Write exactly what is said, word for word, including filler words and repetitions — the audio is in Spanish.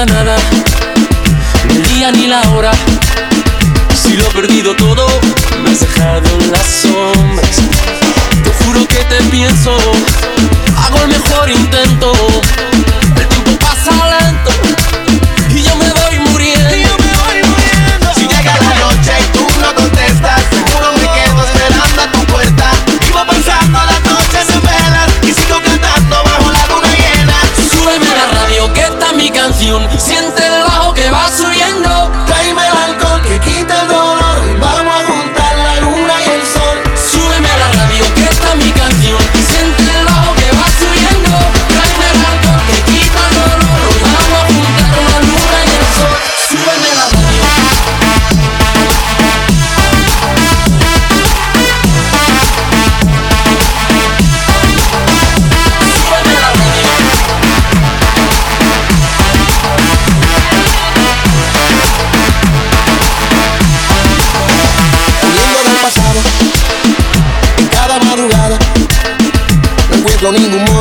importa nada, ni el día ni la hora. Si lo he perdido todo, me has dejado en las sombras. Te juro que te pienso, hago el mejor intento. El tiempo pasa lento y yo me voy muriendo. Y yo me voy muriendo. Si llega la noche y tú no contestas, seguro me quedo esperando a tu puerta. Vivo pensando las noches en velas y sigo cantando bajo la luna llena. Súbeme la radio que está mi canción, siente el bajo que va subiendo. Tráeme el alcohol que quita el dolor y vamos a juntar la luna y el sol. Súbeme la radio que está mi canción, siente el bajo que va subiendo. Tráeme el alcohol que quita el dolor, hoy vamos a juntar la luna y el sol. Súbeme la radio. Súbeme la radio. Huyendo del pasado, en cada madrugada no encuentro ningún modo